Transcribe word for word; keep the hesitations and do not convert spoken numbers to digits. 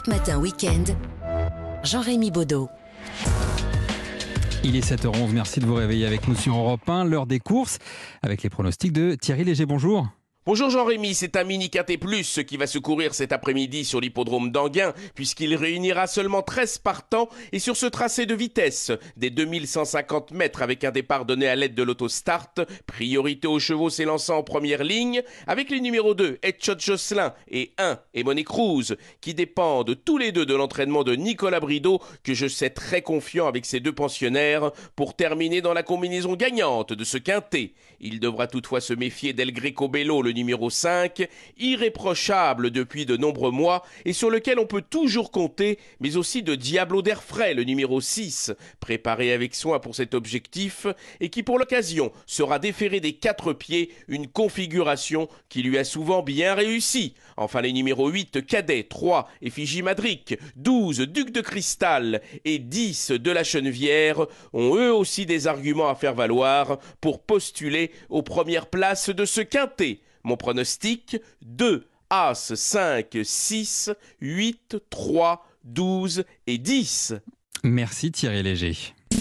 Top Matin Week-end, Jean-Rémy Baudot. Il est sept heures onze, merci de vous réveiller avec nous sur Europe un, l'heure des courses, avec les pronostics de Thierry Léger. Bonjour. Bonjour Jean-Rémy, c'est un mini quintet plus qui va se courir cet après-midi sur l'hippodrome d'Anguin, puisqu'il réunira seulement treize partants et sur ce tracé de vitesse des deux mille cent cinquante mètres avec un départ donné à l'aide de l'autostart, priorité aux chevaux s'élançant en première ligne, avec les numéros deux, Headshot Jocelyn et un, Emoné Cruz, qui dépendent tous les deux de l'entraînement de Nicolas Brideau, que je sais très confiant avec ses deux pensionnaires, pour terminer dans la combinaison gagnante de ce quintet. Il devra toutefois se méfier d'El Greco Bello, le numéro cinq, irréprochable depuis de nombreux mois et sur lequel on peut toujours compter, mais aussi de Diablo d'Airfray, le numéro six, préparé avec soin pour cet objectif et qui pour l'occasion sera déféré des quatre pieds, une configuration qui lui a souvent bien réussi. Enfin les numéros huit, Cadet, trois, Effigie Madric, douze, Duc de Cristal et dix de la Chenevière ont eux aussi des arguments à faire valoir pour postuler aux premières places de ce quintet. Mon pronostic, deux, As, cinq, six, huit, trois, douze et dix. Merci Thierry Léger.